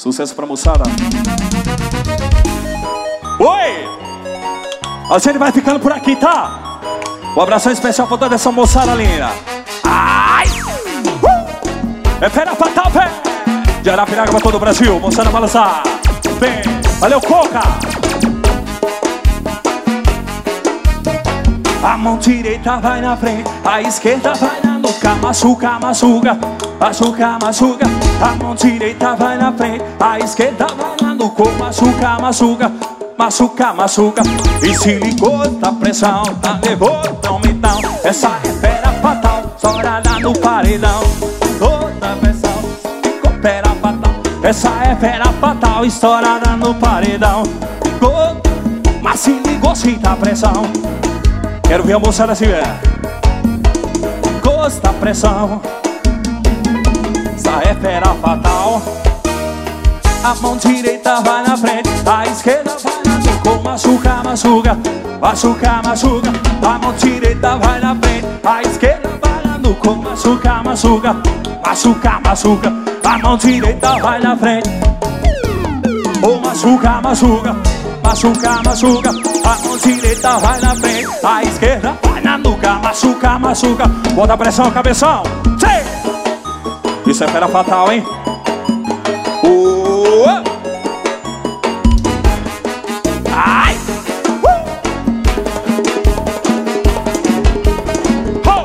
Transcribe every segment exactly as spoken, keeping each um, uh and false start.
Sucesso pra moçada. Oi! A gente vai ficando por aqui, tá? Um abração especial pra toda essa moçada linda. Ai! Uh! É fera fatal, pé! De Arapiraca pra todo o Brasil, moçada balançar. Vem! Valeu, Coca! A mão direita vai na frente, a esquerda vai na nuca. Machuca, machuca, machuca, machuca. A mão direita vai na frente, a esquerda vai na nuca. Machuca, machuca, machuca, machuca. E se ligou da pressão, tá levantão então. Essa é fera fatal, estourada no paredão. Toda pressão, ficou fera fatal. Essa é fera fatal, estourada no paredão. Ficou, mas se ligou sem tá pressão. Quero ver a moçada assim, é. Gosta pressão. Essa é fera fatal. A mão direita vai na frente, a esquerda vai na nuca. Machuca, machuca, machuca, machuca. A mão direita vai na frente, a esquerda vai na nuca. Machuca, machuca, machuca, machuca. A mão direita vai na frente. Oh, machuca, machuca, machuca, machuca. A mão direita vai na frente, a esquerda vai na nuca. Machuca, machuca. Bota a pressão, cabeção. Sim. Isso é fera fatal, hein? Uh. Ai. Uh. Oh.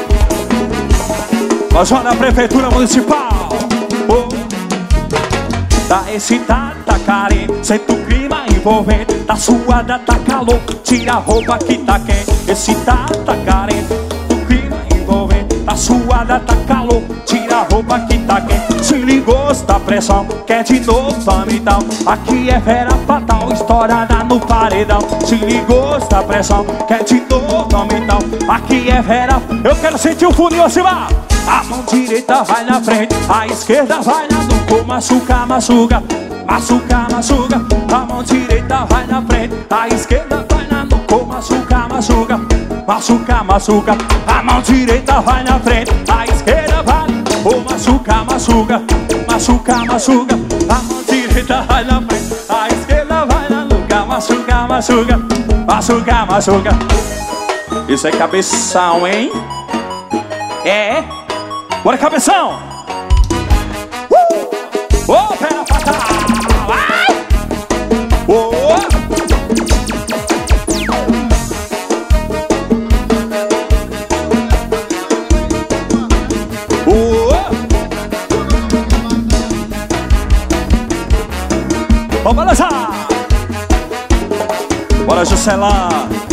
Nós vamos na prefeitura municipal. Oh. Tá excitada, carente, sente o clima envolvente. Tá suada, tá calor, tira a roupa que tá quente. Excitada, carente, o clima envolvente. Tá suada, tá calor, tira a roupa que tá quente. Se ligou, está pressão, quer de novo, vamos então. Aqui é fera fatal, estourada no paredão. Se ligou, está pressão, quer de novo, vamos então. Aqui é fera, eu quero sentir o funil acima. A mão direita vai na frente, a esquerda vai na nuca. Machuca, machuca, machuca, machuca. A mão direita vai na frente, a esquerda vai na nuca. Machuca, machuca, machuca, machuca. A mão direita vai na frente, a esquerda vai. Oh, machuca, machuca, machuca, machuca. A mão direita vai na frente, a esquerda vai na nuca. Machuca, machuca, machuca, machuca. Isso é cabeção, hein? É? Bora, cabeção! Uh! Oh, fera fatal! Ai! Oh! Oh! Vamos balançar! Bora, Juscelão!